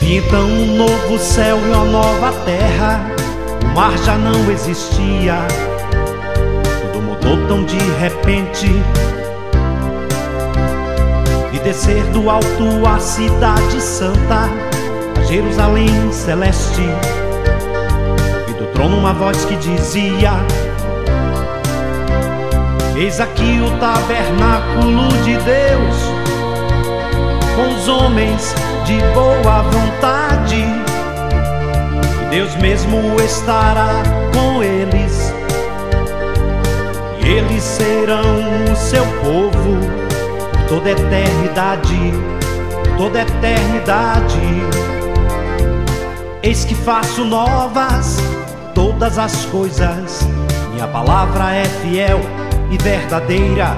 Vi então um novo céu e uma nova terra. O mar já não existia, tudo mudou tão de repente. Vi descer do alto a cidade santa, a Jerusalém celeste. Vi do trono uma voz que dizia: eis aqui o tabernáculo de Deus, com os homens de boa vontade, e Deus mesmo estará com eles, e eles serão o seu povo por toda eternidade, toda eternidade. Eis que faço novas todas as coisas, minha palavra é fiel e verdadeira.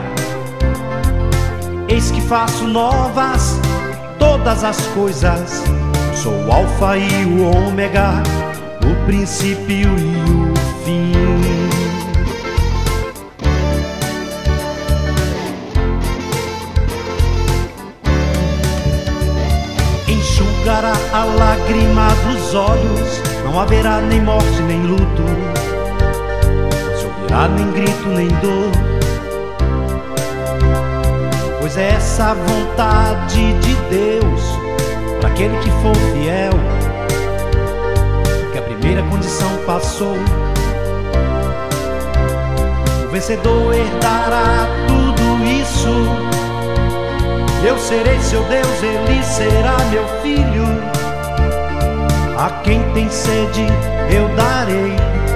Eis que faço novas todas as coisas, sou o alfa e o ômega, o princípio e o fim. Enxugará a lágrima dos olhos, não haverá nem morte nem luto, não se ouvirá nem grito nem dor, pois é essa a vontade de Deus para aquele que for fiel, que a primeira condição passou. O vencedor herdará tudo isso, eu serei seu Deus, ele será meu filho. A quem tem sede eu darei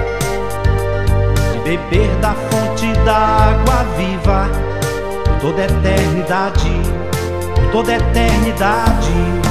de beber da fonte da água viva, toda eternidade, toda eternidade.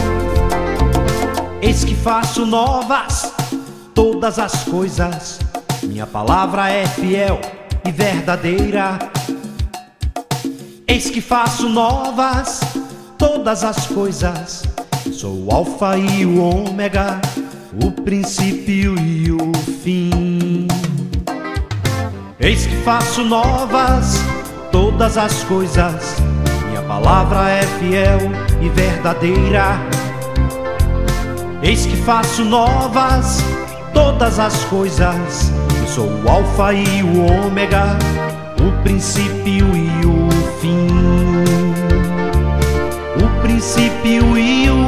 Eis que faço novas todas as coisas, minha palavra é fiel e verdadeira. Eis que faço novas todas as coisas, sou o alfa e o ômega, o princípio e o fim. Eis que faço novas todas as coisas, minha palavra é fiel e verdadeira. Eis que faço novas todas as coisas, eu sou o alfa e o ômega, o princípio e o fim. O princípio e o